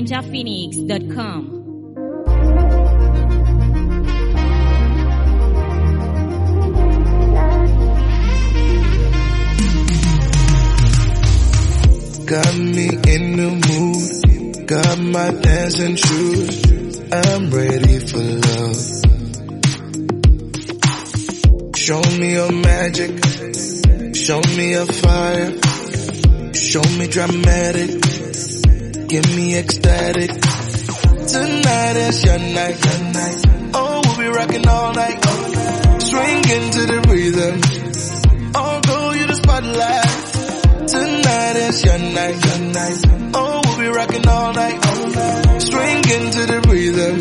ninjaphoenix.com. Got me in the mood, got my dancing shoes, I'm ready for love. Show me your magic, show me your fire, show me dramatic, give me ecstatic. Tonight is your night, oh we'll be rocking all night, swing into the rhythm, oh go you the spotlight. Tonight is your night, oh we'll be rocking all night, swing into the rhythm,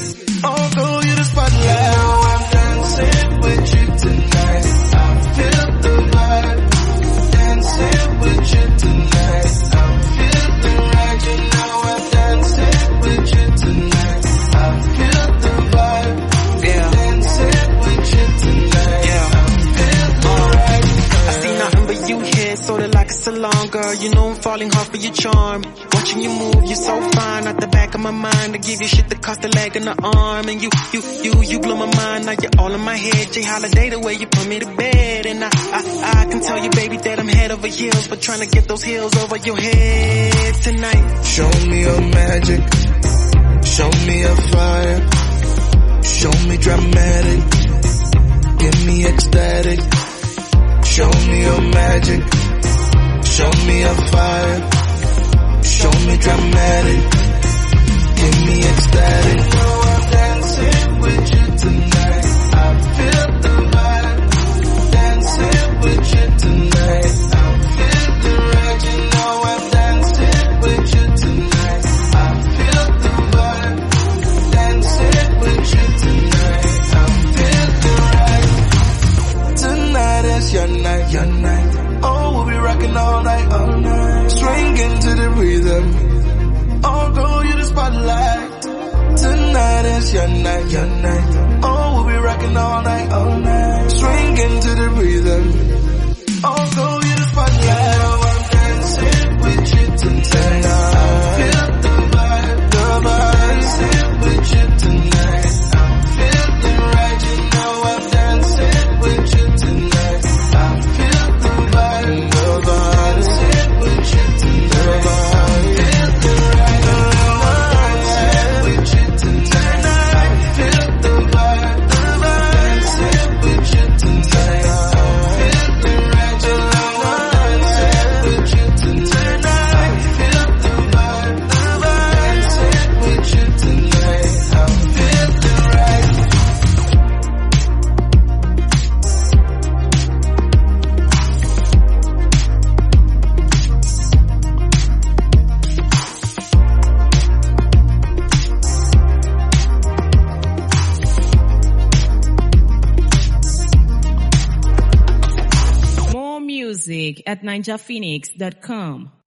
oh go you the spotlight. Now I'm dancing with you tonight, I feel the vibe, dancing with you tonight, I'm feeling right. You know I'm dancing with you tonight, I feel the vibe, dancing with you tonight, I'm feeling right. I see nothing but you here, sorta like a salon, girl. You know I'm falling hard for your charm. Watching you move, you're so fine. At the back of my mind, I give you shit that cost a leg and an arm. And you blow my mind. Now you're all in my head. Jay Holiday, the way you put me to bed. And I can tell you, baby, that I'm head over heels, but trying to get those heels over your head tonight. Show me your magic, show me your fire, show me dramatic, give me ecstatic. Show me your magic, show me your fire, show me dramatic, give me ecstatic. Oh, I'm dancing with you tonight, I feel the vibe, dancing with you tonight, I'm feeling right. You know I'm dancing with you tonight, I feel the vibe, dancing with you tonight, I'm feeling right. Tonight is your night, oh we'll be rocking all night, swing into the rhythm, oh go you the spotlight. Tonight is your night, oh we'll be rocking all night, swing into the rhythm, oh go you the spotlight. Oh, I'm dancing with you tonight, I feel the vibe, dancing with you tonight, I'm feeling right. You know I'm dancing with you tonight, I feel the vibe, dancing with you tonight, I feel the right. Dancing with you tonight, I feel the vibe, dancing with you tonight, I feel the right. Dancing with you tonight, I feel the vibe, dancing with you tonight, I feel the right. More music at ninjaphoenix.com.